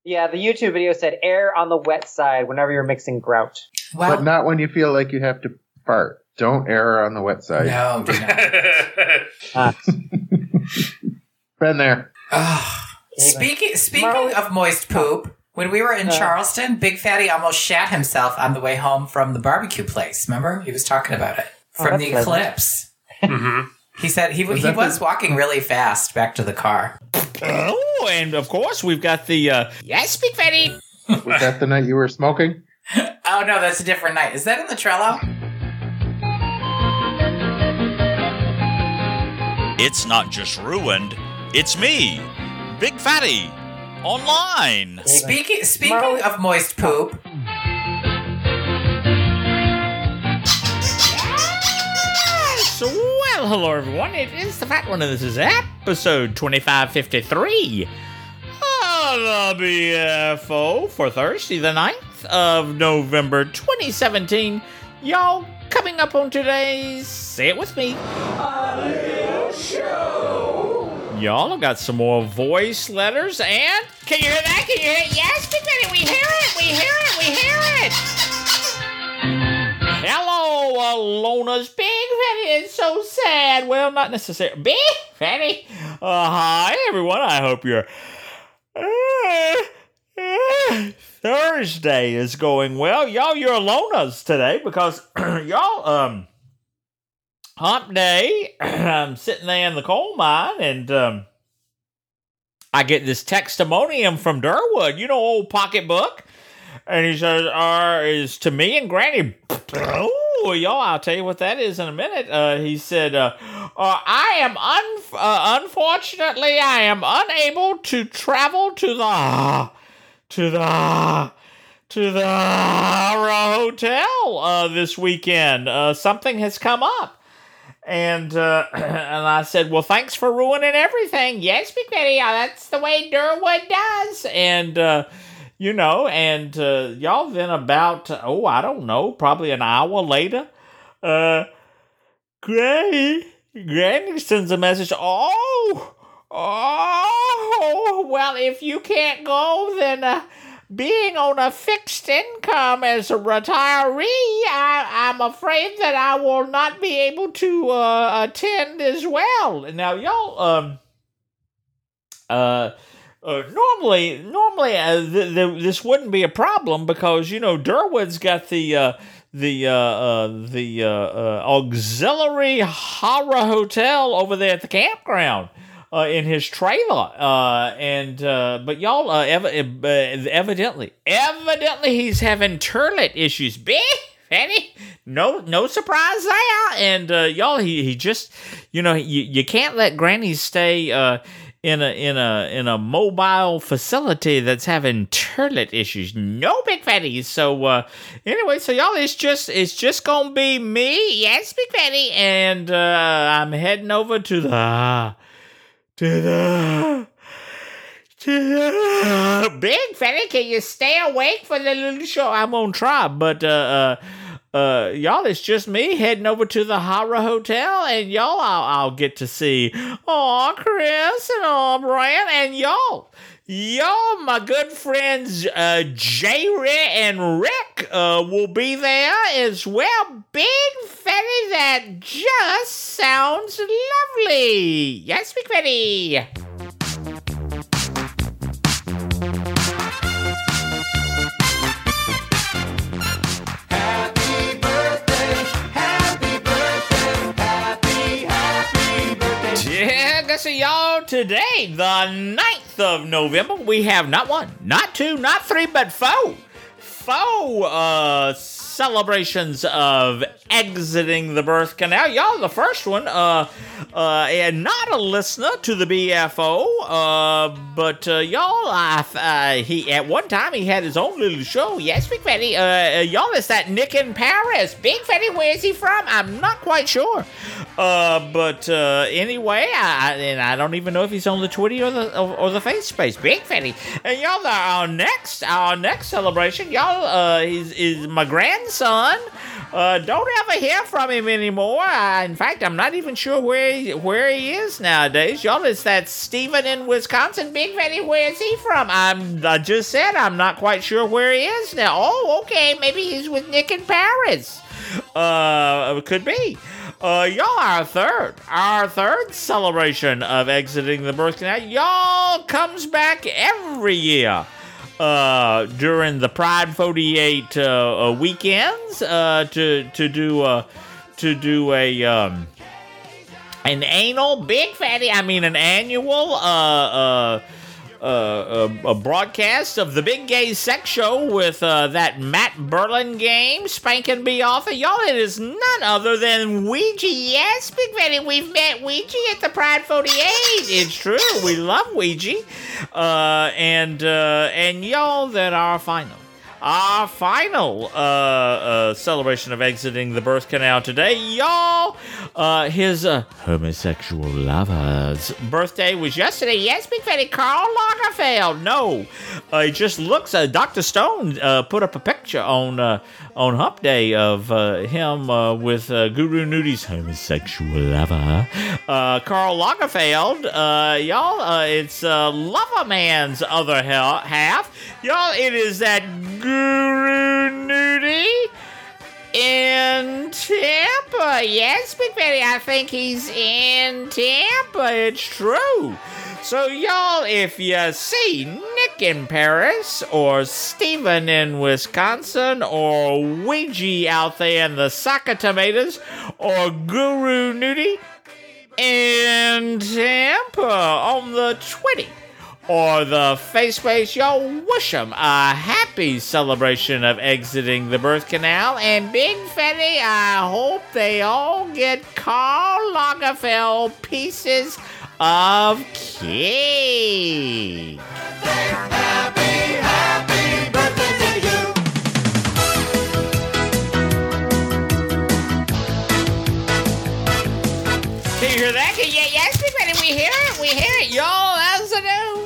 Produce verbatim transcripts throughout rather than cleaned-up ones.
Yeah, the YouTube video said err on the wet side whenever you're mixing grout. Well, but not when you feel like you have to fart. Don't err on the wet side. No, do not. Uh, Been there. Oh, speaking speaking Marley- of moist poop, when we were in Uh. Charleston, Big Fatty almost shat himself on the way home from the barbecue place. Remember? He was talking about it. Oh, From that's the pleasant. Eclipse. Mm-hmm. He said he, Was he that was the- walking really fast back to the car. Oh, and of course we've got the uh, yes, Big Fatty. Was that the night you were smoking? Oh, no, that's a different night. Is that in the Trello? It's not just ruined, it's me, Big Fatty, online. Speaking speaking Marley- of moist poop, Yes! Well, hello everyone. It is the Fat One, and this is episode twenty-five fifty-three of the B F O for Thursday, the ninth of November, twenty seventeen. Y'all, coming up on today's Say It With Me. Y'all, I've got some more voice letters, and can you hear that? Can you hear it? Yes, Big Fatty, we hear it, we hear it, we hear it. Hello, Alonas. Big Fatty is so sad. Well, not necessarily. Big Fatty. Uh, hi, everyone. I hope your uh, uh, Thursday is going well. Y'all, you're Alonas today because y'all, um, hump day. I'm sitting there in the coal mine, and um, I get this testimonium from Durwood. You know, old pocketbook. And he says, uh, is to me and Granny. Oh, y'all, I'll tell you what that is in a minute. Uh, he said, uh, uh, I am, un- uh, unfortunately, I am unable to travel to the, to the, to the hotel uh, this weekend. Uh, something has come up. And uh, and I said, well, thanks for ruining everything. Yes, Big Fatty, that's the way Durwood does. And, uh, you know, and uh, y'all then about, oh, I don't know, probably an hour later, uh, Granny, Granny sends a message, oh, oh, well, if you can't go, then uh, being on a fixed income as a retiree, I, I'm afraid that I will not be able to uh, attend as well. Now, y'all, um, uh, Uh, normally, normally uh, th- th- this wouldn't be a problem because you know Durwood's got the uh, the uh, uh, the uh, uh, auxiliary horror hotel over there at the campground uh, in his trailer, uh, and uh, but y'all uh, ev- uh, evidently evidently he's having toilet issues. Big Fatty, no no surprise there, and uh, y'all he he just you know you you can't let Granny stay. Uh, In a in a in a mobile facility that's having toilet issues. No, Big Fatty. So uh, anyway, so y'all, it's just it's just gonna be me. Yes, Big Fatty, and uh, I'm heading over to the to the to the Big Fatty. Can you stay awake for the little show? I'm gonna try, but uh. uh Uh, y'all, it's just me heading over to the Horror Hotel, and y'all, I'll, I'll get to see, aw, Chris and aw, Brian, and y'all, y'all, my good friends, uh, Jay and Rick, uh, will be there as well. Big Fatty, that just sounds lovely. Yes, Big Fatty. So y'all, today, the ninth of November, we have not one, not two, not three, but four, four uh, celebrations of exiting the birth canal. Y'all, the first one, uh, uh, and not a listener to the B F O, uh, but uh, y'all, I, uh, he at one time he had his own little show. Yes, Big Fatty, uh, y'all, it's that Nick in Paris. Big Fatty, where is he from? I'm not quite sure. Uh, but uh, anyway, I, and I don't even know if he's on the Twitter or the or, or the face space. Big Fatty, and y'all, our next our next celebration, y'all, uh, is is my grandson. grandson. Uh, don't ever hear from him anymore. Uh, in fact, I'm not even sure where he, where he is nowadays. Y'all, it's that Steven in Wisconsin. Big Fatty, where is he from? I'm, I just said I'm not quite sure where he is now. Oh, okay, maybe he's with Nick in Paris. Uh, could be. Uh, y'all, our third, our third celebration of exiting the birth canal, y'all, comes back every year. Uh, during the Pride forty-eight uh, uh, weekends, uh, to to do uh, to do a um, an anal Big Fatty, I mean an annual uh uh. Uh, a, a broadcast of the Big Gay Sex Show with uh, that Matt Berlin game, Spankin' Be Author. Y'all, it is none other than Ouija. Yes, Big Fatty, we've met Ouija at the Pride forty-eight. It's true, we love Ouija. Uh, and, uh, and y'all, that our final, our final uh, uh, celebration of exiting the birth canal today, y'all, uh, his uh, homosexual lover's birthday was yesterday. Yes, Big Fatty, Karl Lagerfeld. No, uh, it just looks. Uh, Doctor Stone uh, put up a picture on uh, on Hump Day of uh, him uh, with uh, Guru Nudi's homosexual lover, uh, Karl Lagerfeld. Uh, y'all, uh, it's uh, Loverman's other ha- half. Y'all, it is that Guru Nudie in Tampa. Yes, Big Fatty, I think he's in Tampa. It's true. So, y'all, if you see Nick in Paris, or Steven in Wisconsin, or Ouija out there in the Saka Tomatoes, or Guru Nudie in Tampa on the Twitty, or the face space, y'all, wish them a happy celebration of exiting the birth canal. And Big Fatty, I hope they all get Karl Lagerfeld pieces of cake. Happy, happy birthday to you. Can you hear that? Can you, yes, Big Fatty, we hear it. We hear it, y'all. As I do.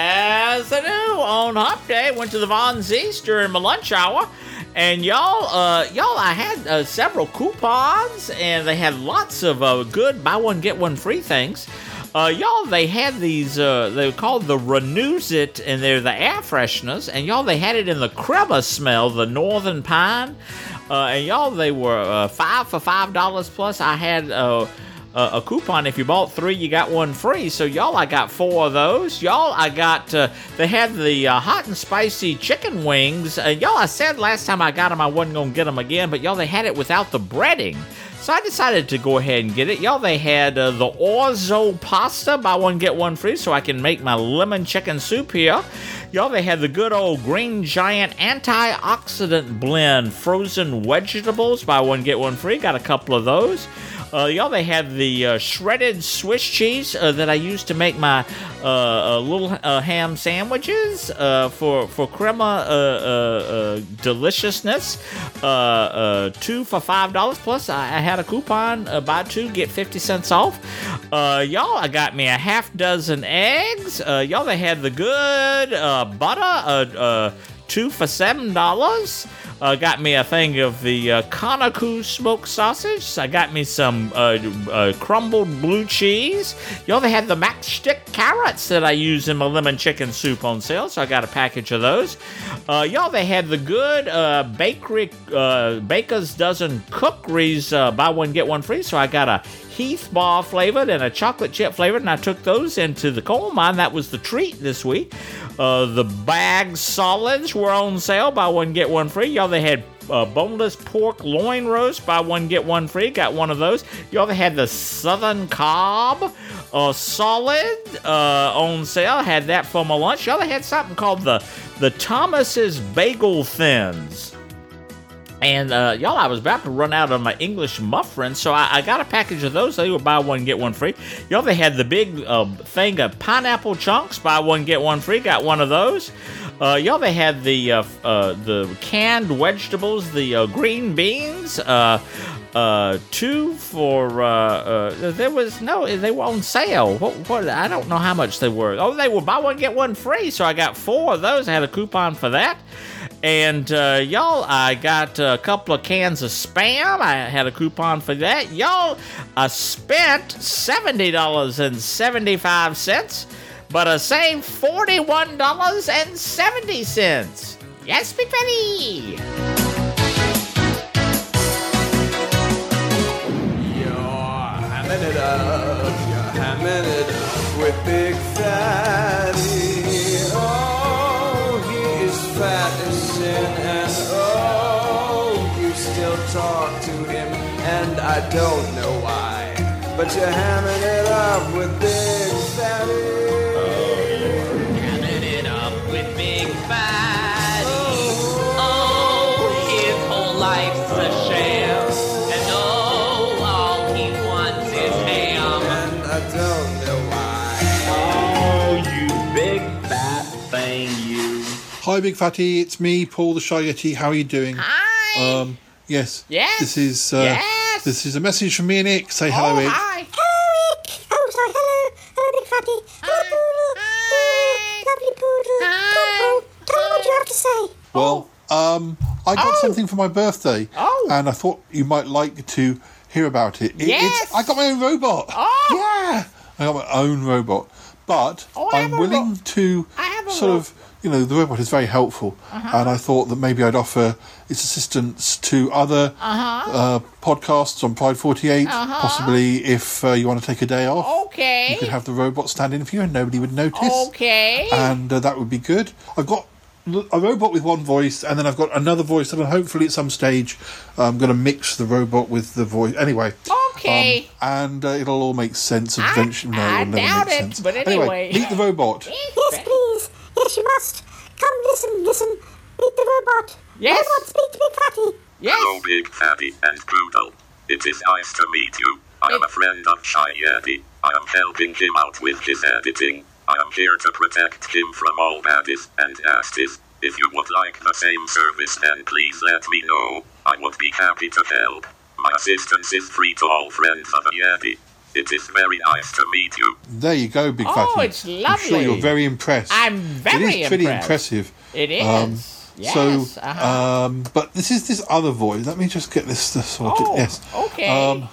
As I do on Hump Day, went to the Von Z's during my lunch hour, and y'all, uh, y'all, I had uh, several coupons, and they had lots of uh, good buy one get one free things. Uh, y'all, they had these. Uh, they were called the Renews It, and they're the air fresheners, and y'all, they had it in the crema smell, the Northern Pine, uh, and y'all, they were uh, five for five dollars plus. I had. Uh, Uh, a coupon. If you bought three, you got one free. So, y'all, I got four of those. Y'all, I got, uh, they had the uh, hot and spicy chicken wings. Uh, y'all, I said last time I got them I wasn't going to get them again, but y'all, they had it without the breading. So I decided to go ahead and get it. Y'all, they had uh, the orzo pasta, buy one, get one free, so I can make my lemon chicken soup here. Y'all, they had the good old Green Giant antioxidant blend, frozen vegetables, buy one, get one free. Got a couple of those. Uh, y'all, they had the uh, shredded Swiss cheese uh, that I used to make my uh, uh, little uh, ham sandwiches uh, for for crema uh, uh, uh, deliciousness. Uh, uh, two for five dollars plus. I, I had a coupon: uh, buy two get fifty cents off. Uh, y'all, I got me a half dozen eggs. Uh, y'all, they had the good uh, butter. Uh, uh, two for seven dollars. Uh, got me a thing of the uh, Conacu smoked sausage. I got me some uh, uh, crumbled blue cheese. Y'all, they had the matchstick carrots that I use in my lemon chicken soup on sale, so I got a package of those. Uh, y'all, they had the good uh, bakery, uh, Baker's Dozen cookeries, uh, buy one, get one free, so I got a Heath bar flavored and a chocolate chip flavored, and I took those into the coal mine. That was the treat this week. Uh, the bag solids were on sale, buy one, get one free. Y'all, they had uh, boneless pork loin roast, buy one, get one free. Got one of those. Y'all, they had the Southern Cobb uh, solid uh, on sale. Had that for my lunch. Y'all, they had something called the, the Thomas's Bagel Thins. And, uh, y'all, I was about to run out of my English muffins, so I, I got a package of those. They were buy one, get one free. Y'all, they had the big uh, thing of pineapple chunks, buy one, get one free. Got one of those. Uh, y'all, they had the uh, uh, the canned vegetables, the uh, green beans. Uh, uh, two for, uh, uh, there was, no, they were on sale. What, what, I don't know how much they were. Oh, they were buy one, get one free, so I got four of those. I had a coupon for that. And, uh, y'all, I got a couple of cans of Spam. I had a coupon for that. Y'all, I spent seventy dollars and seventy-five cents, but I saved forty-one dollars and seventy cents. Yes, Big Fatty! Hamming it up, you're hamming it up with Big Fatty. Oh, he is fat as sin, and oh, you still talk to him, and I don't know why, but you're hamming it up with Big Fatty. Hamming it up with Big Fatty. Oh, his whole life's a sham. And oh, all he wants is ham. And I don't know why. Oh, you big fat thing, you. Hi, Big Fatty. It's me, Paul the Shy Yeti. How are you doing? Hi! Um, yes. Yes. This is uh, Yes. this is a message from me and Ick. Say hello, Oh, Ick. hi! Hello, Ick. Oh, sorry. Hello. Hello, Big Fatty. Hello, Poodle. Lovely Poodle. Hi. Come on. Tell me what you have to say. Well, um, I got Oh. something for my birthday, Oh. and I thought you might like to hear about it. It- Yes. It's, I got my own robot. Oh. Yeah. I got my own robot, but Oh, I have I'm a willing ro- to I have a sort ro- of, you know, the robot is very helpful, Uh-huh. and I thought that maybe I'd offer its assistance to other Uh-huh. uh, podcasts on Pride forty-eight, Uh-huh. possibly if uh, you want to take a day off. Okay. You could have the robot stand in for you and nobody would notice. Okay. And uh, that would be good. I've got l- a robot with one voice, and then I've got another voice that hopefully at some stage I'm going to mix the robot with the voice. Anyway. Okay. Um, and uh, it'll all make sense I- eventually. No, I it'll never doubt make it, sense. but anyway. meet the robot. Yes, please. Yes, you must. Come, listen, listen. Meet the robot. Yes. Robot, speak to Big Fatty. Yes. Hello, Big Fatty and Poodle. It is nice to meet you. I am a friend of Shy Yeti. I am helping him out with his editing. I am here to protect him from all baddies and nasties. If you would like the same service, then please let me know. I would be happy to help. My assistance is free to all friends of the Yeti. It is very nice to meet you. There you go, Big Oh, Fatty. it's I'm sure lovely. you're very impressed. I'm very It is pretty impressed. impressive. It is. Um, yes. So, uh-huh. um, but this is this other voice. Let me just get this, this sorted. Oh, yes. okay. Um,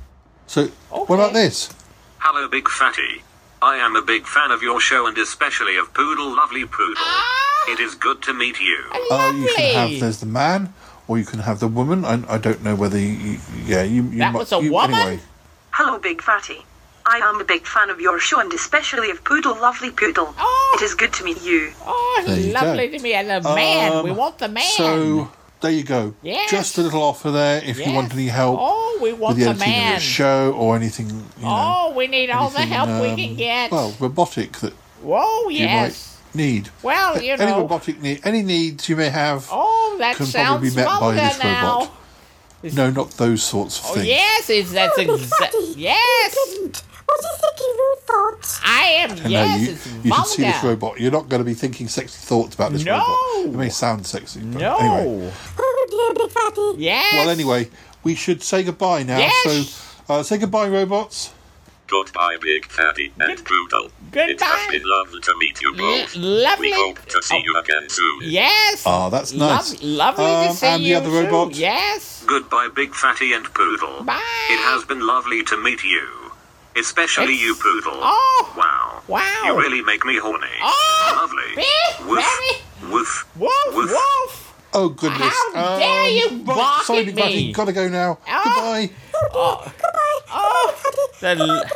so, what about this? Hello, Big Fatty. I am a big fan of your show and especially of Poodle Lovely Poodle. Ah, It is good to meet you. Uh, you can lovely. have there's the man, or you can have the woman. I, I don't know whether you, yeah you. you That might- was a you, woman? Anyway. Hello, Big Fatty. I am a big fan of your show and especially of Poodle Lovely Poodle. Oh. It is good to meet you. Oh, There you lovely go. to me. And the man. Um, We want the man. So there you go. Yes. Just a little offer there if you want Yes. any help Oh, we want with the the editing of man. your show or anything. You know, Oh, we need all the anything, help we um, can get. Well, robotic that Whoa, you yes. might need. Well, you any know. robotic need, any needs you may have Oh, that can probably sounds be met by vulgar this now. robot. No, not those sorts of Oh, things. yes, it's, that's Oh, Big exactly. Fatty. Yes. Didn't. Was he thinking rude thoughts? I am. I know Yes, you, it's you vulgar. should see this robot. You're not going to be thinking sexy thoughts about this No. robot. It may sound sexy, but No. anyway. Oh, dear, Big Fatty. Yes. Well, anyway, we should say goodbye now. Yes. So, uh, say goodbye, robots. Goodbye, Big Fatty and Poodle. It has Goodbye. been lovely to meet you both. L- lovely. We hope to see you again soon. Yes. Ah, that's nice. Lov- lovely Um, to see and the you other too. robot? Yes. Goodbye, Big Fatty and Poodle. Bye. It has been lovely to meet you. Especially It's- you, Poodle. Oh. Wow. Wow. You really make me horny. Oh. Lovely. Big Woof. Fatty. Woof. Woof, Woof. woof. Oh, goodness. How dare you right, bark sorry, at Big me. Fatty. Gotta go now. Oh. Goodbye. Oh. Oh. The,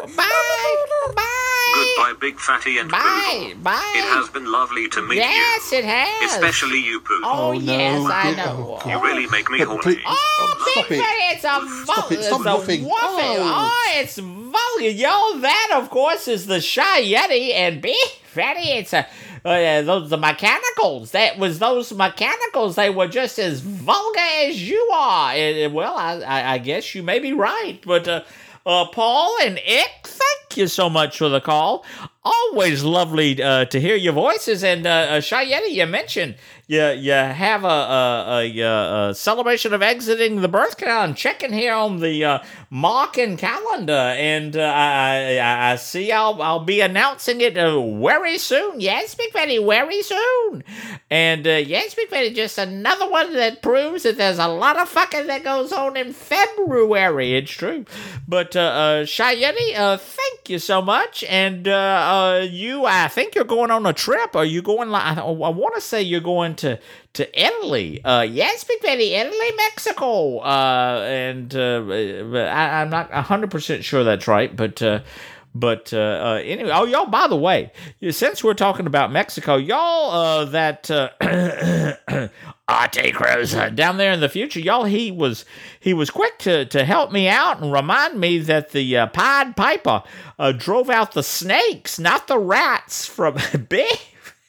bye. Bye. Goodbye, Big Fatty and Bye. Poodle. Bye. It has been lovely to meet Yes, you. it has. Especially you, Poodle. Oh, Oh, no, yes, I dear. know. Oh, You really make me But horny. please- Oh, Stop Big it. Fatty, it's a Stop vul- it. Stop it's a woofing. woofing. Oh. Oh, it's vulgar. Yo, that, of course, is the Shy Yeti. And Big Fatty, it's a, uh, those the mechanicals. That was those mechanicals. They were just as vulgar as you are. And, well, I, I, I guess you may be right. But, uh, uh, Paul and Ick, thank you so much for the call. always lovely uh, to hear your voices. And uh, uh, Cheyenne, you mentioned you you have a, a, a, a celebration of exiting the birth canal. I'm checking here on the uh, Markin calendar, and uh, I, I I see I'll I'll be announcing it uh, very soon. Yes, Big Fatty, very soon. And uh, yes, Big Fatty, just another one that proves that there's a lot of fucking that goes on in February. It's true. But uh, uh, Cheyenne, uh, thank you so much. And uh, uh, you, I think you're going on a trip. Are you going? Like, I, I want to say you're going to to Italy. Uh, yes, Big Fatty, Italy, Mexico. Uh, and uh, I, I'm not one hundred percent sure that's right, but. Uh, But uh, uh, anyway, oh, y'all, by the way, since we're talking about Mexico, y'all, uh, that uh, Arte Cruz uh, down there in the future, y'all, he was he was quick to, to help me out and remind me that the uh, Pied Piper uh, drove out the snakes, not the rats, from Big.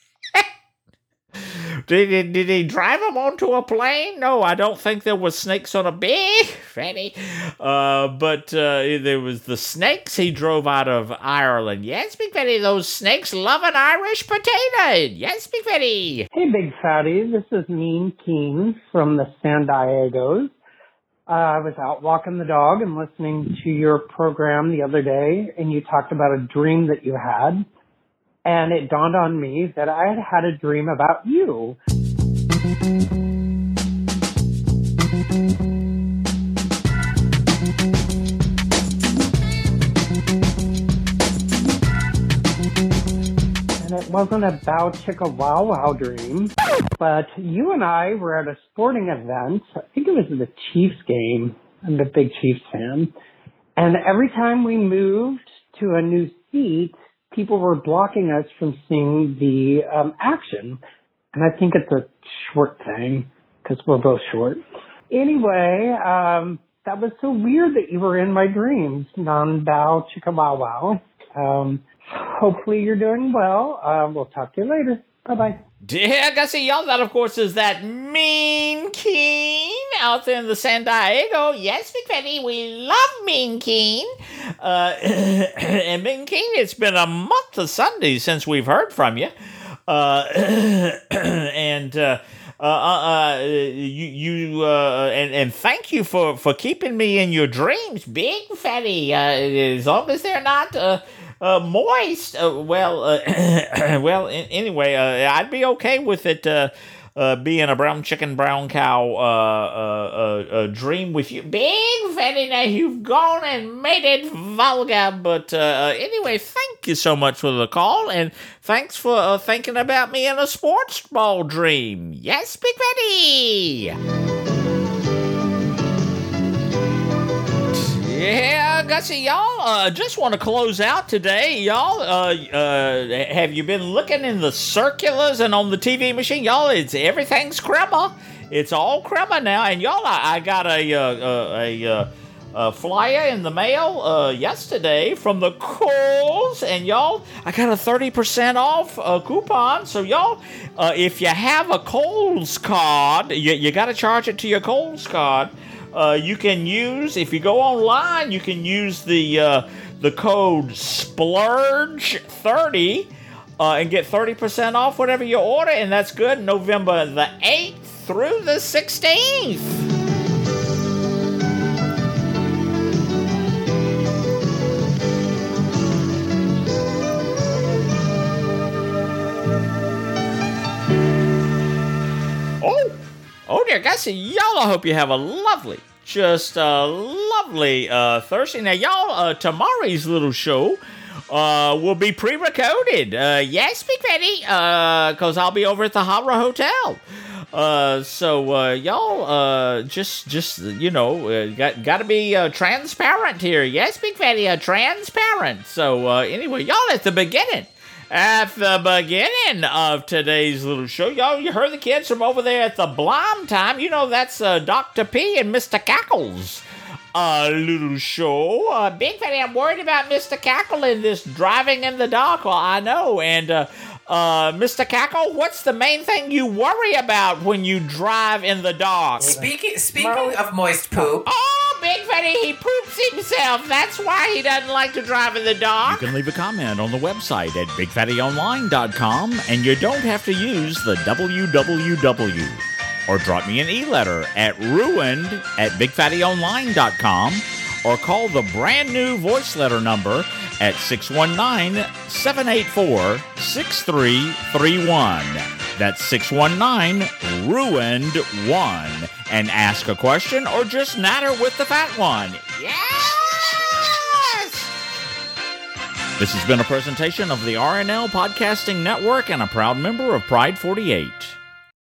Did he, did he drive them onto a plane? No, I don't think there was snakes on a Big Fatty. Uh, but uh, there was the snakes he drove out of Ireland. Yes, Big Fatty, those snakes love an Irish potato. Yes, Big Fatty. Hey, Big Fatty, this is Mean Keen from the San Diegos. Uh, I was out walking the dog and listening to your program the other day, and you talked about a dream that you had. And it dawned on me that I had had a dream about you. And it wasn't a bow chicka wow wow dream, but you and I were at a sporting event. I think it was the Chiefs game. I'm a big Chiefs fan. And every time we moved to a new seat, people were blocking us from seeing the um, action. And I think it's a short thing, because we're both short. Anyway, um, that was so weird that you were in my dreams. Non-bow chicka wow wow. Um, hopefully you're doing well. Uh, we'll talk to you later. Bye-bye. Dear Gussie, y'all, that of course is that Mean Keen out there in the San Diego. Yes, Big Fatty, we love Mean Keen. Uh, and Mean Keen, it's been a month of Sundays since we've heard from you. Uh, and uh, uh, uh, you, you uh, and, and thank you for, for keeping me in your dreams, Big Fatty. Uh, as long as they're not... Uh, Uh, moist. Uh, well, uh, well. Anyway, uh, I'd be okay with it uh, uh, being a brown chicken, brown cow uh, uh, uh, uh, dream with you, Big Fatty. Now you've gone and made it vulgar, but uh, uh, anyway, thank you so much for the call, and thanks for uh, thinking about me in a sports ball dream. Yes, Big Fatty. Yeah, Gussie, y'all, uh, just want to close out today, y'all. Uh, uh, have you been looking in the circulars and on the T V machine? Y'all, it's everything's crema. It's all crema now. And y'all, I, I got a, uh, a, a, a flyer in the mail uh, yesterday from the Kohl's. And y'all, I got a thirty percent off uh, coupon. So y'all, uh, if you have a Kohl's card, you, you got to charge it to your Kohl's card. Uh, you can use, if you go online, you can use the uh, the code splurge thirty uh, and get thirty percent off whatever you order, and that's good November the eighth through the sixteenth. Oh! Oh dear, Gussie, y'all, I hope you have a lovely, just a lovely uh, Thursday. Now, y'all, uh, tomorrow's little show uh, will be pre-recorded. Uh, yes, Big Fatty, because uh, I'll be over at the Hara Hotel. Uh, so, uh, y'all, uh, just, just, you know, uh, got, got to be uh, transparent here. Yes, Big Fatty, uh, transparent. So, uh, anyway, y'all, at the beginning. At the beginning of today's little show, y'all, you heard the kids from over there at the Blom Time. You know, that's uh, Doctor P and Mister Cackles. A uh, little show. Uh, Big Fatty, I'm worried about Mister Cackle in this driving in the dark. Well, I know. And, uh, uh, Mister Cackle, what's the main thing you worry about when you drive in the dark? Speaking speaking Mo- of moist poop. Oh, Big Fatty, he poops himself. That's why he doesn't like to drive in the dark. You can leave a comment on the website at big fatty online dot com, and you don't have to use the W W W. Or drop me an e-letter at ruined at big fatty online dot com, or call the brand new voice letter number at six one nine, seven eight four, six three three one. That's six one nine, ruined one. And ask a question or just natter with the fat one. Yes! This has been a presentation of the R N L Podcasting Network and a proud member of Pride forty-eight.